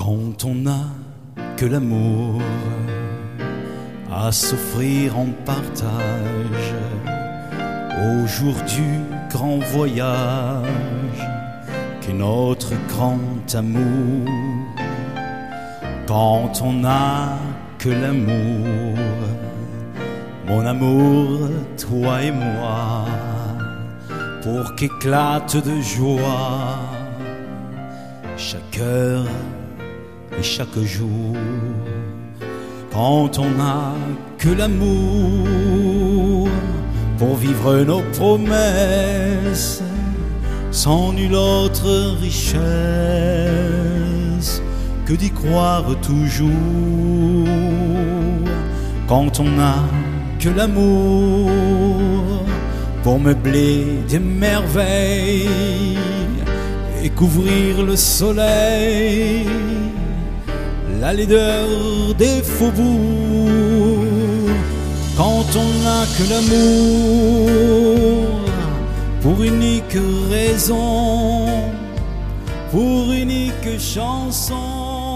Quand on n'a que l'amour à s'offrir en partage au jour du grand voyage qu'est notre grand amour. Quand on n'a que l'amour, mon amour, toi et moi, pour qu'éclate de joie chaque heure et chaque jour. Quand on n'a que l'amour pour vivre nos promesses sans nulle autre richesse que d'y croire toujours. Quand on n'a que l'amour pour meubler des merveilles et couvrir le soleil, la laideur des faubourgs. Quand on n'a que l'amour pour unique raison, pour unique chanson.